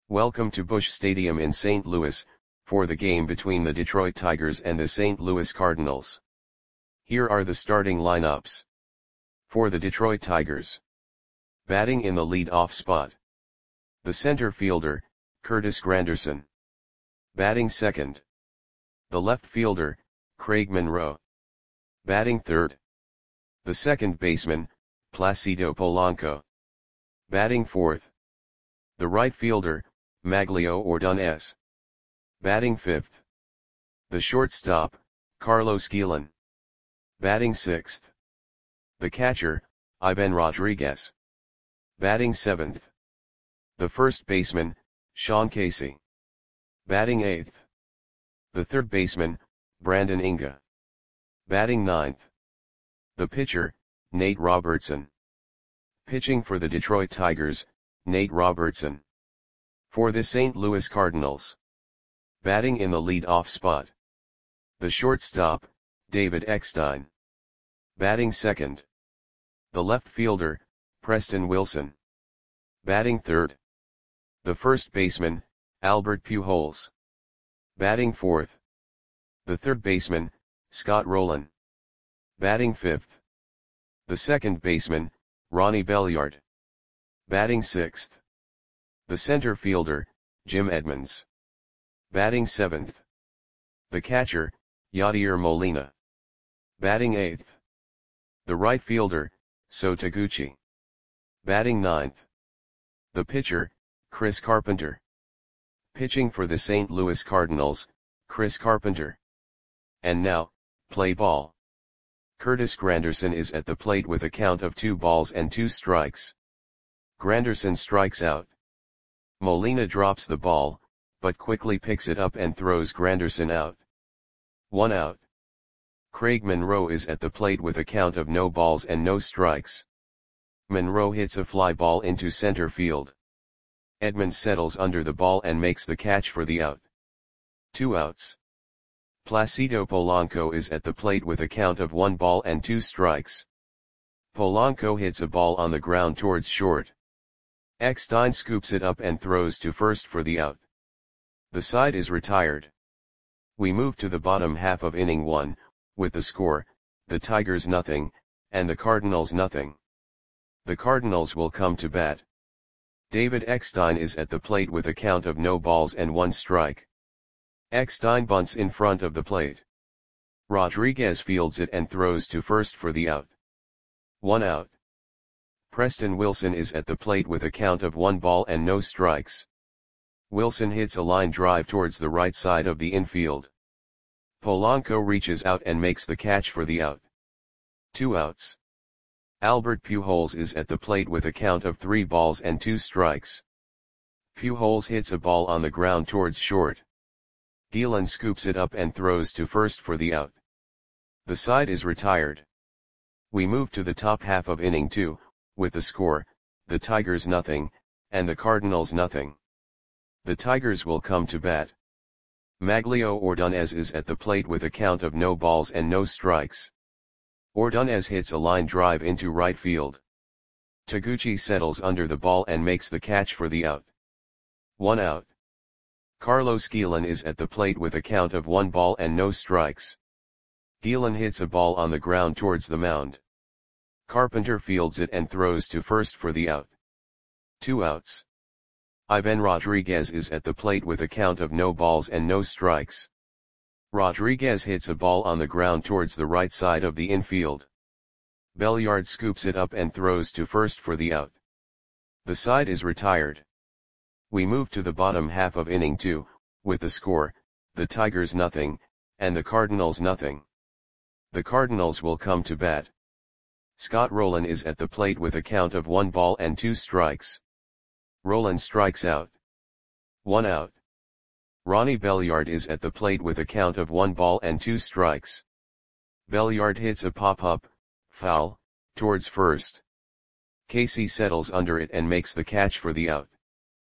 Welcome to Busch Stadium in St. Louis, for the game between the Detroit Tigers and the St. Louis Cardinals. Here are the starting lineups. For the Detroit Tigers. Batting in the lead-off spot. The center fielder, Curtis Granderson. Batting second. The left fielder, Craig Monroe. Batting third. The second baseman, Placido Polanco. Batting fourth. The right fielder, Magglio Ordonez. Batting fifth. The shortstop, Carlos Guillen. Batting sixth. The catcher, Ivan Rodriguez. Batting seventh. The first baseman, Sean Casey. Batting eighth. The third baseman, Brandon Inga. Batting ninth. The pitcher, Nate Robertson. Pitching for the Detroit Tigers, Nate Robertson. For the St. Louis Cardinals. Batting in the lead-off spot. The shortstop, David Eckstein. Batting second. The left fielder, Preston Wilson. Batting third. The first baseman, Albert Pujols. Batting fourth. The third baseman, Scott Rolen. Batting fifth. The second baseman, Ronnie Belliard. Batting sixth. The center fielder, Jim Edmonds. Batting seventh. The catcher, Yadier Molina. Batting eighth. The right fielder, So Taguchi. Batting ninth. The pitcher, Chris Carpenter. Pitching for the St. Louis Cardinals, Chris Carpenter. And now, play ball. Curtis Granderson is at the plate with a count of 2 balls and 2 strikes. Granderson strikes out. Molina drops the ball, but quickly picks it up and throws Granderson out. 1 out. Craig Monroe is at the plate with a count of no balls and no strikes. Monroe hits a fly ball into center field. Edmonds settles under the ball and makes the catch for the out. 2 outs. Placido Polanco is at the plate with a count of 1 ball and 2 strikes. Polanco hits a ball on the ground towards short. Eckstein scoops it up and throws to first for the out. The side is retired. We move to the bottom half of inning 1, with the score, the Tigers nothing, and the Cardinals nothing. The Cardinals will come to bat. David Eckstein is at the plate with a count of no balls and 1 strike. Eckstein bunts in front of the plate. Rodriguez fields it and throws to first for the out. 1 out. Preston Wilson is at the plate with a count of 1 ball and no strikes. Wilson hits a line drive towards the right side of the infield. Polanco reaches out and makes the catch for the out. 2 outs. Albert Pujols is at the plate with a count of 3 balls and 2 strikes. Pujols hits a ball on the ground towards short. Guillen scoops it up and throws to first for the out. The side is retired. We move to the top half of inning 2, with the score, the Tigers nothing, and the Cardinals nothing. The Tigers will come to bat. Magglio Ordonez is at the plate with a count of no balls and no strikes. Ordonez hits a line drive into right field. Taguchi settles under the ball and makes the catch for the out. 1 out. Carlos Guillen is at the plate with a count of 1 ball and no strikes. Guillen hits a ball on the ground towards the mound. Carpenter fields it and throws to first for the out. 2 outs. Ivan Rodriguez is at the plate with a count of no balls and no strikes. Rodriguez hits a ball on the ground towards the right side of the infield. Belliard scoops it up and throws to first for the out. The side is retired. We move to the bottom half of inning 2, with the score, the Tigers nothing, and the Cardinals nothing. The Cardinals will come to bat. Scott Rolen is at the plate with a count of 1 ball and 2 strikes. Rolen strikes out. 1 out. Ronnie Belliard is at the plate with a count of 1 ball and 2 strikes. Belliard hits a pop-up, foul, towards first. Casey settles under it and makes the catch for the out.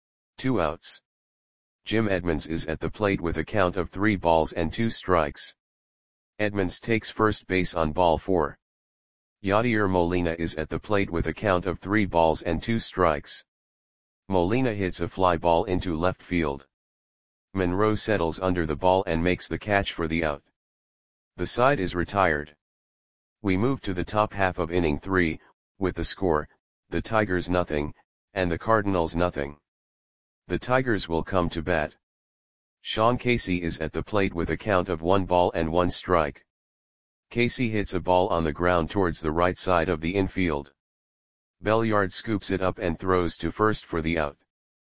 2 outs. Jim Edmonds is at the plate with a count of 3 balls and 2 strikes. Edmonds takes first base on ball 4. Yadier Molina is at the plate with a count of 3 balls and 2 strikes. Molina hits a fly ball into left field. Monroe settles under the ball and makes the catch for the out. The side is retired. We move to the top half of inning 3, with the score, the Tigers nothing, and the Cardinals nothing. The Tigers will come to bat. Sean Casey is at the plate with a count of 1 ball and 1 strike. Casey hits a ball on the ground towards the right side of the infield. Belliard scoops it up and throws to first for the out.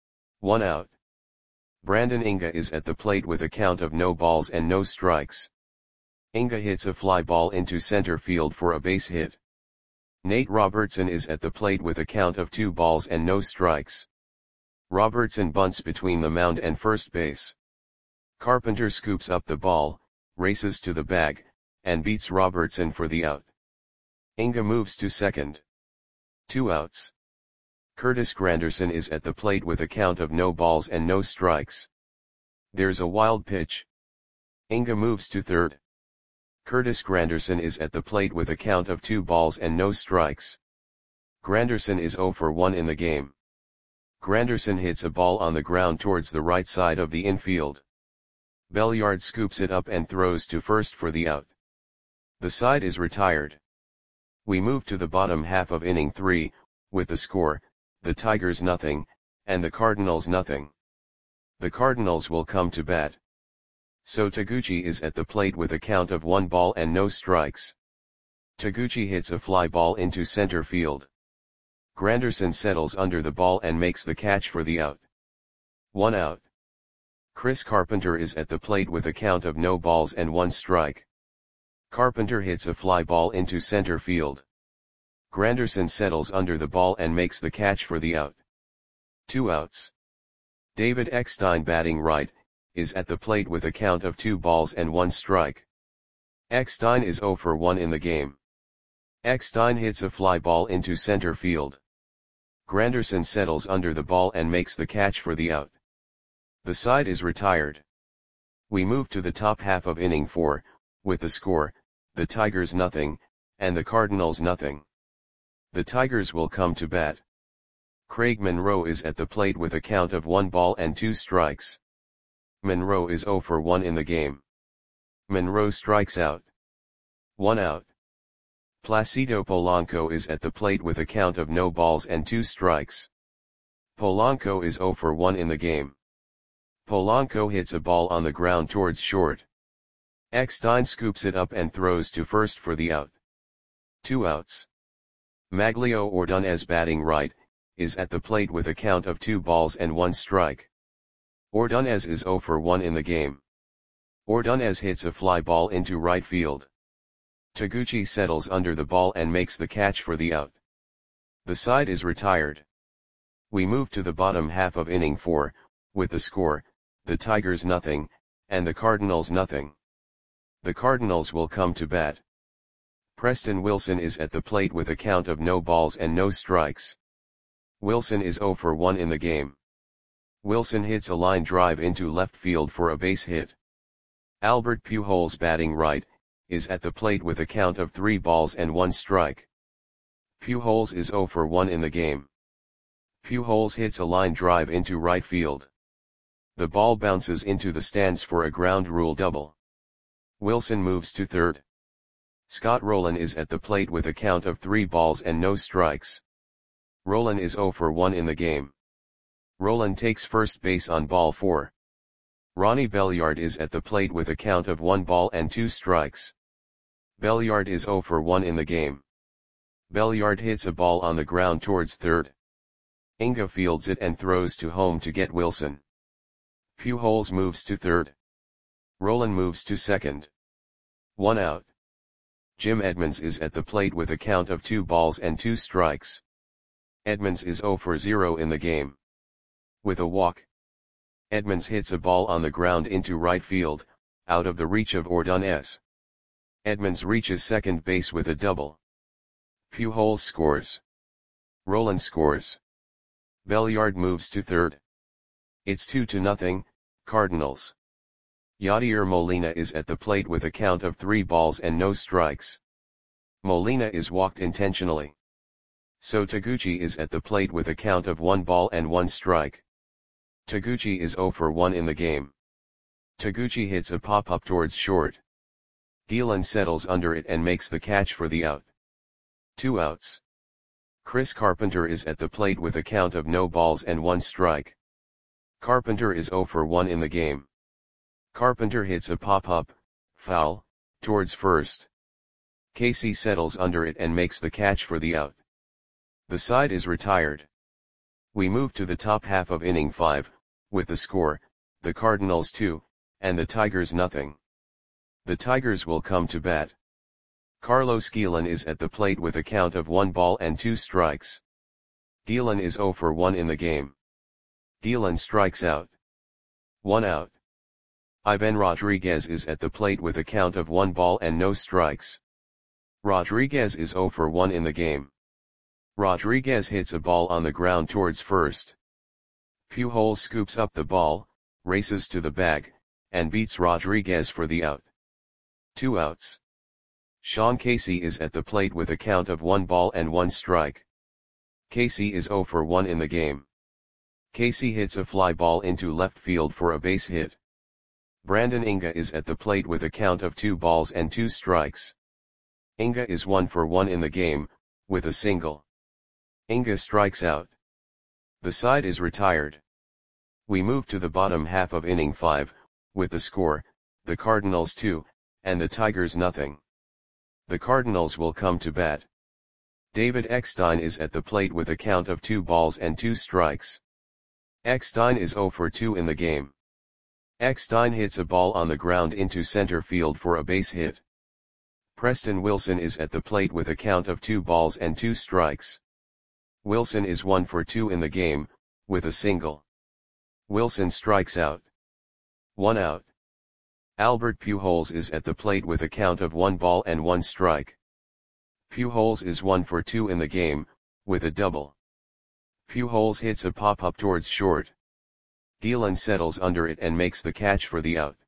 1 out. Brandon Inga is at the plate with a count of no balls and no strikes. Inga hits a fly ball into center field for a base hit. Nate Robertson is at the plate with a count of 2 balls and no strikes. Robertson bunts between the mound and first base. Carpenter scoops up the ball, races to the bag, and beats Robertson for the out. Inga moves to second. 2 outs. Curtis Granderson is at the plate with a count of no balls and no strikes. There's a wild pitch. Inga moves to third. Curtis Granderson is at the plate with a count of 2 balls and no strikes. Granderson is 0 for 1 in the game. Granderson hits a ball on the ground towards the right side of the infield. Belliard scoops it up and throws to first for the out. The side is retired. We move to the bottom half of inning 3, with the score, the Tigers nothing, and the Cardinals nothing. The Cardinals will come to bat. So Taguchi is at the plate with a count of 1 ball and no strikes. Taguchi hits a fly ball into center field. Granderson settles under the ball and makes the catch for the out. 1 out. Chris Carpenter is at the plate with a count of no balls and 1 strike. Carpenter hits a fly ball into center field. Granderson settles under the ball and makes the catch for the out. 2 outs. David Eckstein, batting right, is at the plate with a count of 2 balls and 1 strike. Eckstein is 0 for 1 in the game. Eckstein hits a fly ball into center field. Granderson settles under the ball and makes the catch for the out. The side is retired. We move to the top half of inning 4, with the score, the Tigers nothing, and the Cardinals nothing. The Tigers will come to bat. Craig Monroe is at the plate with a count of 1 ball and 2 strikes. Monroe is 0 for 1 in the game. Monroe strikes out. 1 out. Placido Polanco is at the plate with a count of no balls and 2 strikes. Polanco is 0 for 1 in the game. Polanco hits a ball on the ground towards short. Eckstein scoops it up and throws to first for the out. 2 outs. Maglio Ordonez, batting right, is at the plate with a count of 2 balls and 1 strike. Ordonez is 0 for 1 in the game. Ordonez hits a fly ball into right field. Taguchi settles under the ball and makes the catch for the out. The side is retired. We move to the bottom half of inning 4, with the score, the Tigers nothing, and the Cardinals nothing. The Cardinals will come to bat. Preston Wilson is at the plate with a count of no balls and no strikes. Wilson is 0 for 1 in the game. Wilson hits a line drive into left field for a base hit. Albert Pujols, batting right, is at the plate with a count of 3 balls and 1 strike. Pujols is 0 for 1 in the game. Pujols hits a line drive into right field. The ball bounces into the stands for a ground rule double. Wilson moves to third. Scott Rowland is at the plate with a count of 3 balls and no strikes. Rowland is 0 for 1 in the game. Rowland takes first base on ball 4. Ronnie Belliard is at the plate with a count of 1 ball and 2 strikes. Belliard is 0 for 1 in the game. Belliard hits a ball on the ground towards third. Inga fields it and throws to home to get Wilson. Pujols moves to third. Rowland moves to second. 1 out. Jim Edmonds is at the plate with a count of 2 balls and 2 strikes. Edmonds is 0 for 0 in the game. With a walk, Edmonds hits a ball on the ground into right field, out of the reach of Ordonez. Edmonds reaches second base with a double. Pujols scores. Rowland scores. Belliard moves to third. It's 2-0, Cardinals. Yadier Molina is at the plate with a count of 3 balls and no strikes. Molina is walked intentionally. So Taguchi is at the plate with a count of 1 ball and 1 strike. Taguchi is 0 for 1 in the game. Taguchi hits a pop-up towards short. Gielan settles under it and makes the catch for the out. 2 outs. Chris Carpenter is at the plate with a count of no balls and 1 strike. Carpenter is 0 for 1 in the game. Carpenter hits a pop-up, foul, towards first. Casey settles under it and makes the catch for the out. The side is retired. We move to the top half of inning 5, with the score, the Cardinals 2, and the Tigers nothing. The Tigers will come to bat. Carlos Gielan is at the plate with a count of 1 ball and 2 strikes. Gielan is 0 for 1 in the game. Gielan strikes out. 1 out. Ivan Rodriguez is at the plate with a count of 1 ball and no strikes. Rodriguez is 0 for 1 in the game. Rodriguez hits a ball on the ground towards first. Pujols scoops up the ball, races to the bag, and beats Rodriguez for the out. 2 outs. Sean Casey is at the plate with a count of 1 ball and 1 strike. Casey is 0 for 1 in the game. Casey hits a fly ball into left field for a base hit. Brandon Inga is at the plate with a count of 2 balls and 2 strikes. Inga is 1 for 1 in the game, with a single. Inga strikes out. The side is retired. We move to the bottom half of inning 5, with the score, the Cardinals 2, and the Tigers nothing. The Cardinals will come to bat. David Eckstein is at the plate with a count of 2 balls and 2 strikes. Eckstein is 0 for 2 in the game. Eckstein hits a ball on the ground into center field for a base hit. Preston Wilson is at the plate with a count of 2 balls and 2 strikes. Wilson is 1 for 2 in the game, with a single. Wilson strikes out. 1 out. Albert Pujols is at the plate with a count of 1 ball and 1 strike. Pujols is 1 for 2 in the game, with a double. Pujols hits a pop-up towards short. Gielan settles under it and makes the catch for the out.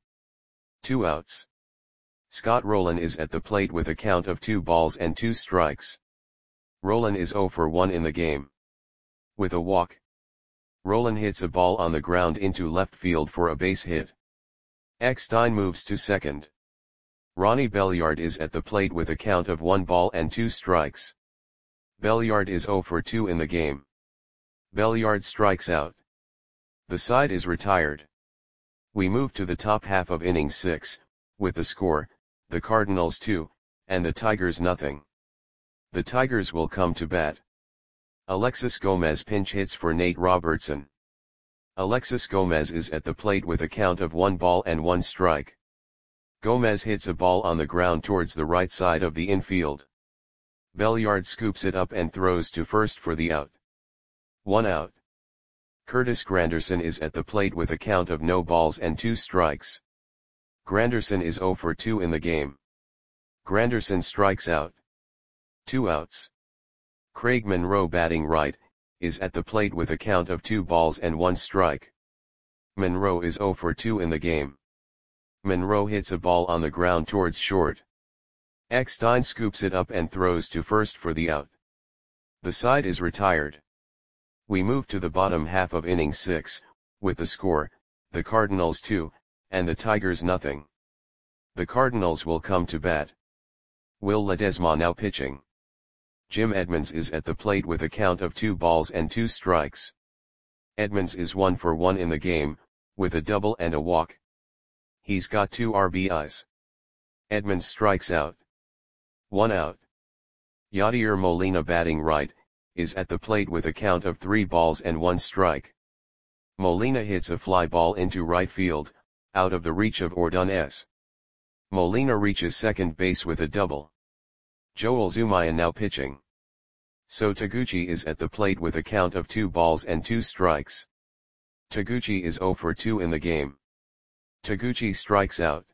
2 outs. Scott Rolen is at the plate with a count of 2 balls and 2 strikes. Rolen is 0 for 1 in the game. With a walk. Rolen hits a ball on the ground into left field for a base hit. Eckstein moves to second. Ronnie Belliard is at the plate with a count of 1 ball and 2 strikes. Belliard is 0 for 2 in the game. Belliard strikes out. The side is retired. We move to the top half of inning 6, with the score, the Cardinals 2, and the Tigers nothing. The Tigers will come to bat. Alexis Gomez pinch hits for Nate Robertson. Alexis Gomez is at the plate with a count of 1 ball and 1 strike. Gomez hits a ball on the ground towards the right side of the infield. Belliard scoops it up and throws to first for the out. 1 out. Curtis Granderson is at the plate with a count of no balls and 2 strikes. Granderson is 0 for 2 in the game. Granderson strikes out. 2 outs. Craig Monroe batting right, is at the plate with a count of 2 balls and 1 strike. Monroe is 0 for 2 in the game. Monroe hits a ball on the ground towards short. Eckstein scoops it up and throws to first for the out. The side is retired. We move to the bottom half of inning 6, with the score, the Cardinals 2, and the Tigers nothing. The Cardinals will come to bat. Will Ledesma now pitching. Jim Edmonds is at the plate with a count of 2 balls and 2 strikes. Edmonds is 1 for 1 in the game, with a double and a walk. He's got 2 RBIs. Edmonds strikes out. 1 out. Yadier Molina batting right, is at the plate with a count of 3 balls and 1 strike. Molina hits a fly ball into right field, out of the reach of Ordonez. Molina reaches second base with a double. Joel Zumayan now pitching. So Taguchi is at the plate with a count of 2 balls and 2 strikes. Taguchi is 0 for 2 in the game. Taguchi strikes out.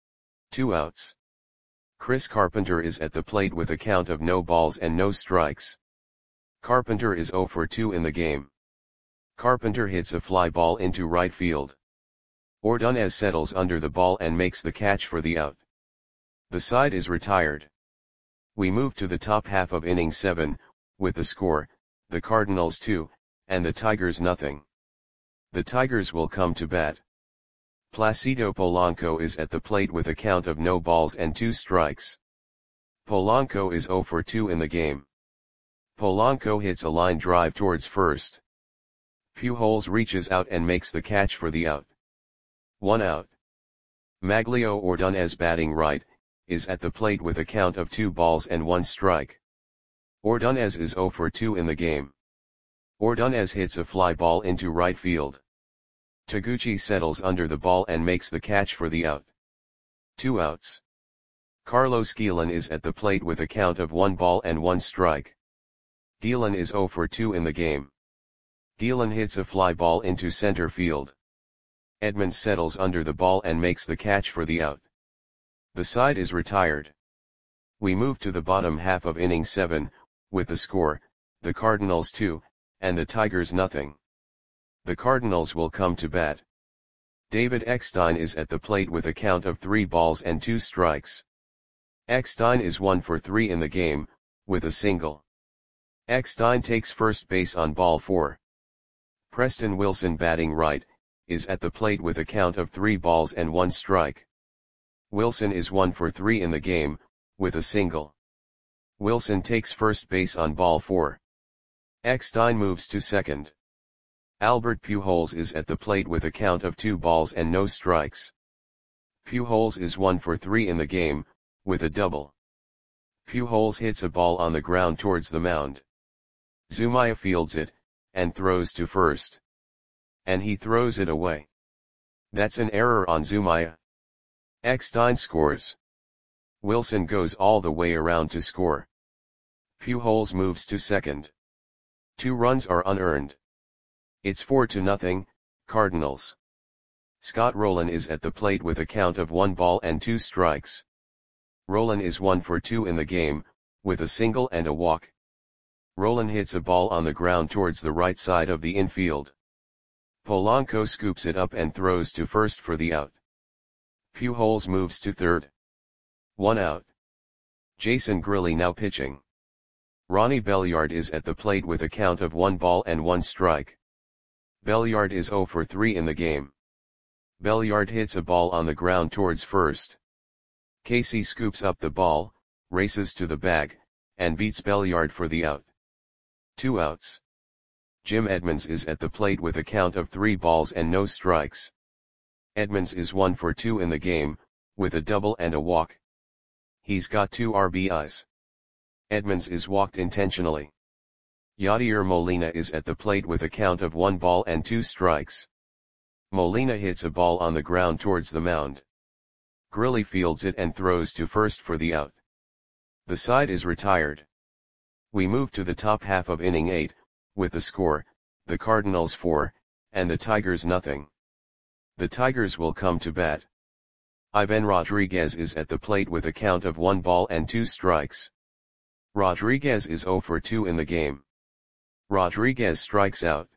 2 outs. Chris Carpenter is at the plate with a count of no balls and no strikes. Carpenter is 0 for 2 in the game. Carpenter hits a fly ball into right field. Ordonez settles under the ball and makes the catch for the out. The side is retired. We move to the top half of inning 7, with the score, the Cardinals 2, and the Tigers nothing. The Tigers will come to bat. Placido Polanco is at the plate with a count of no balls and 2 strikes. Polanco is 0 for 2 in the game. Polanco hits a line drive towards first. Pujols reaches out and makes the catch for the out. 1 out. Maglio Ordonez, batting right, is at the plate with a count of 2 balls and 1 strike. Ordonez is 0 for 2 in the game. Ordonez hits a fly ball into right field. Taguchi settles under the ball and makes the catch for the out. 2 outs. Carlos Guillen is at the plate with a count of 1 ball and 1 strike. Guillen is 0 for 2 in the game. Guillen hits a fly ball into center field. Edmonds settles under the ball and makes the catch for the out. The side is retired. We move to the bottom half of inning 7, with the score, the Cardinals 2, and the Tigers nothing. The Cardinals will come to bat. David Eckstein is at the plate with a count of 3 balls and 2 strikes. Eckstein is 1 for 3 in the game, with a single. Eckstein takes first base on ball 4. Preston Wilson, batting right, is at the plate with a count of 3 balls and 1 strike. Wilson is 1 for 3 in the game, with a single. Wilson takes first base on ball 4. Eckstein moves to second. Albert Pujols is at the plate with a count of 2 balls and no strikes. Pujols is 1 for 3 in the game, with a double. Pujols hits a ball on the ground towards the mound. Zumaya fields it, and throws to first. And he throws it away. That's an error on Zumaya. Eckstein scores. Wilson goes all the way around to score. Pujols moves to second. 2 runs are unearned. It's 4-0, Cardinals. Scott Rolen is at the plate with a count of 1 ball and 2 strikes. Rolen is 1 for 2 in the game, with a single and a walk. Rolen hits a ball on the ground towards the right side of the infield. Polanco scoops it up and throws to first for the out. Pujols moves to third. 1 out. Jason Grilli now pitching. Ronnie Belliard is at the plate with a count of 1 ball and 1 strike. Belliard is 0 for 3 in the game. Belliard hits a ball on the ground towards first. Casey scoops up the ball, races to the bag, and beats Belliard for the out. 2 outs. Jim Edmonds is at the plate with a count of 3 balls and no strikes. Edmonds is 1 for 2 in the game, with a double and a walk. He's got 2 RBIs. Edmonds is walked intentionally. Yadier Molina is at the plate with a count of 1 ball and 2 strikes. Molina hits a ball on the ground towards the mound. Grilli fields it and throws to first for the out. The side is retired. We move to the top half of inning 8, with the score, the Cardinals 4, and the Tigers nothing. The Tigers will come to bat. Ivan Rodriguez is at the plate with a count of 1 ball and 2 strikes. Rodriguez is 0 for 2 in the game. Rodriguez strikes out.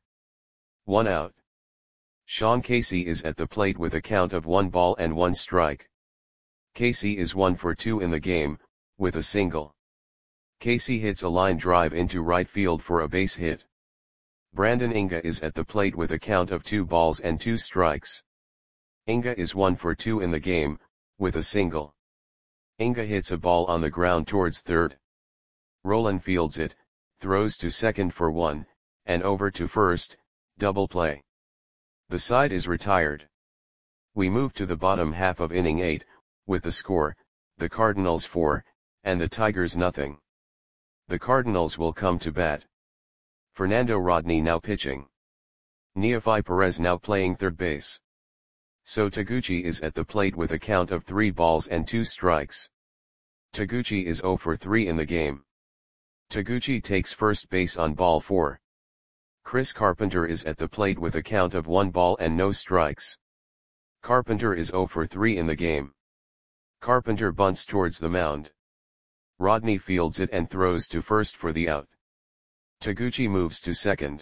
1 out. Sean Casey is at the plate with a count of 1 ball and 1 strike. Casey is 1 for 2 in the game, with a single. Casey hits a line drive into right field for a base hit. Brandon Inga is at the plate with a count of 2 balls and 2 strikes. Inga is 1 for 2 in the game, with a single. Inga hits a ball on the ground towards third. Rolen fields it, throws to second for 1, and over to first, double play. The side is retired. We move to the bottom half of inning 8, with the score, the Cardinals 4, and the Tigers nothing. The Cardinals will come to bat. Fernando Rodney now pitching. Neofi Perez now playing third base. So Taguchi is at the plate with a count of 3 balls and 2 strikes. Taguchi is 0 for 3 in the game. Taguchi takes first base on ball 4. Chris Carpenter is at the plate with a count of 1 ball and no strikes. Carpenter is 0 for 3 in the game. Carpenter bunts towards the mound. Rodney fields it and throws to first for the out. Taguchi moves to second.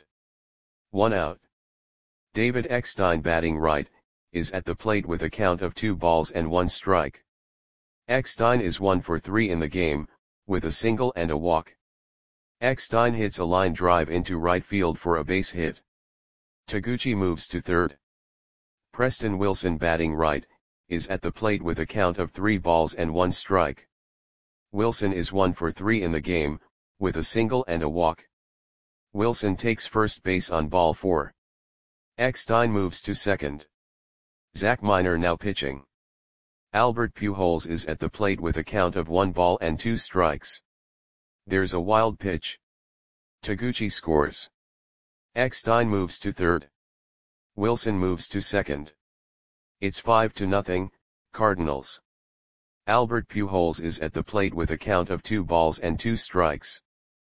1 out. David Eckstein, batting right, is at the plate with a count of 2 balls and 1 strike. Eckstein is 1 for 3 in the game, with a single and a walk. Eckstein hits a line drive into right field for a base hit. Taguchi moves to third. Preston Wilson, batting right, is at the plate with a count of 3 balls and 1 strike. Wilson is 1 for 3 in the game, with a single and a walk. Wilson takes first base on ball 4. Eckstein moves to second. Zach Miner now pitching. Albert Pujols is at the plate with a count of 1 ball and 2 strikes. There's a wild pitch. Taguchi scores. Eckstein moves to third. Wilson moves to second. It's 5-0, Cardinals. Albert Pujols is at the plate with a count of 2 balls and 2 strikes.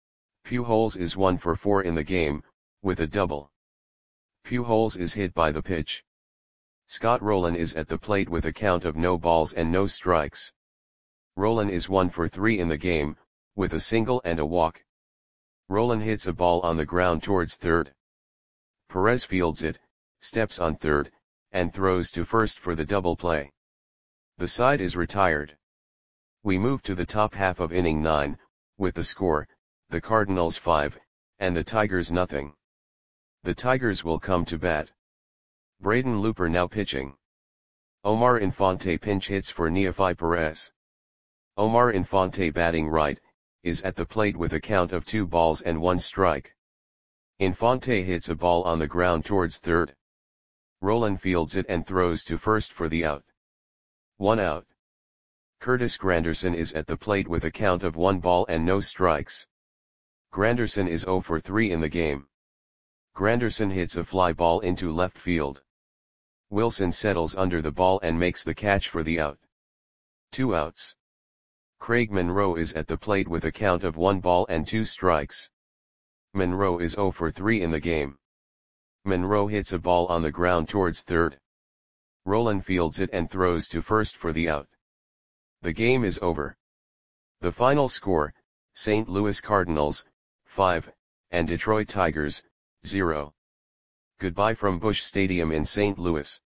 Pujols is 1 for 4 in the game, with a double. Pujols is hit by the pitch. Scott Rolen is at the plate with a count of no balls and no strikes. Rolen is 1 for 3 in the game, with a single and a walk. Rolen hits a ball on the ground towards third. Perez fields it, steps on third, and throws to first for the double play. The side is retired. We move to the top half of inning 9, with the score, the Cardinals 5, and the Tigers nothing. The Tigers will come to bat. Braden Looper now pitching. Omar Infante pinch hits for Neefi Perez. Omar Infante, batting right, is at the plate with a count of 2 balls and 1 strike. Infante hits a ball on the ground towards third. Rolen fields it and throws to first for the out. 1 out. Curtis Granderson is at the plate with a count of 1 ball and no strikes. Granderson is 0 for 3 in the game. Granderson hits a fly ball into left field. Wilson settles under the ball and makes the catch for the out. 2 outs. Craig Monroe is at the plate with a count of 1 ball and 2 strikes. Monroe is 0 for 3 in the game. Monroe hits a ball on the ground towards third. Rolen fields it and throws to first for the out. The game is over. The final score, St. Louis Cardinals, 5, and Detroit Tigers, 0. Goodbye from Busch Stadium in St. Louis.